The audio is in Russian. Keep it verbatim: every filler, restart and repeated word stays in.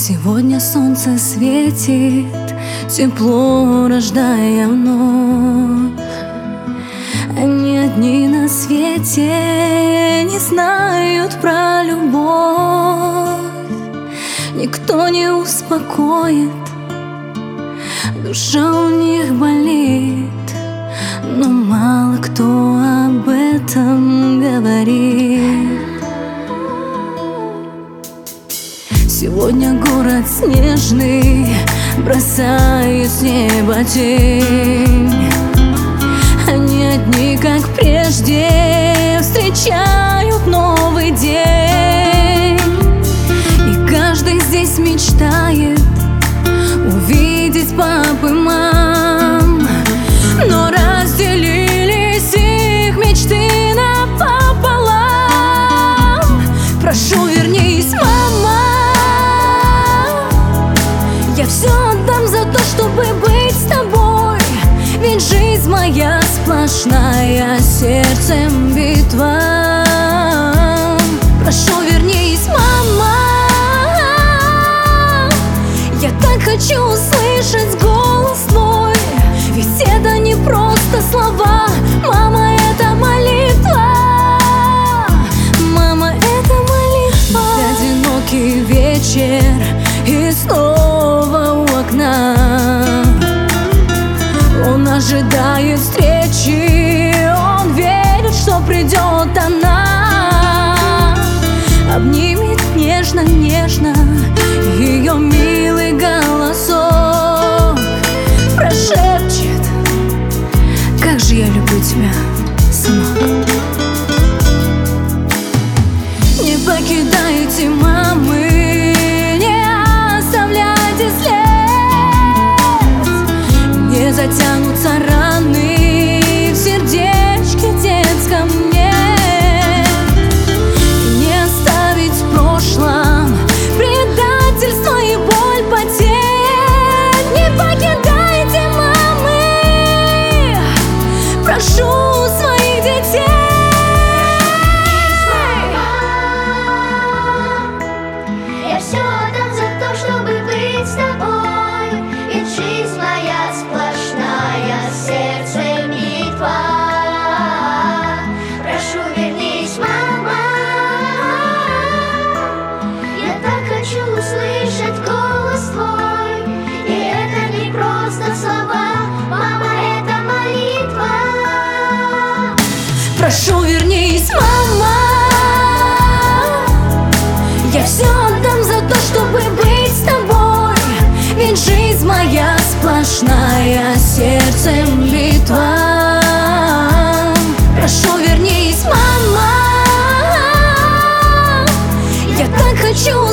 Сегодня солнце светит, тепло рождая вновь. Они одни на свете не знают про любовь. Никто не успокоит, душа у них болит, но мало кто об этом говорит. Сегодня город снежный бросает с неба тень. Они одни, как прежде, встречают новый день. И каждый здесь мечтает увидеть пап и мам, но разделились их мечты напополам. Прошу, вернись, мама, я все отдам за то, чтобы быть с тобой. Ведь жизнь моя сплошная, сердцем битва. Прошу, вернись, мама, я так хочу услышать голос твой. Ведь это не просто слова, мама, это молитва. Мама, это молитва. Одинокий вечер и снова у окна. Он ожидает встречи, он верит, что придет она. Обнимет нежно-нежно ее милый голосок, прошепчет: как же я люблю тебя, сынок. Не покидайте, мамы, затянутся раны в сердечке детском нет. Не оставить в прошлом предательство и боль потерь. Не покидайте, мамы, прошу своих детей. Я все отдам за то, чтобы быть с тобой. Ведь жизнь моя сплошная, сердце битва. Прошу, вернись, мама, я так хочу услышать голос твой. И это не просто слова, мама, это молитва. Прошу, вернись, мама, я все отдам за то, чтобы быть с тобой. Ведь жизнь моя сплошная, сердцем битва. Прошу, вернись, мама, я так хочу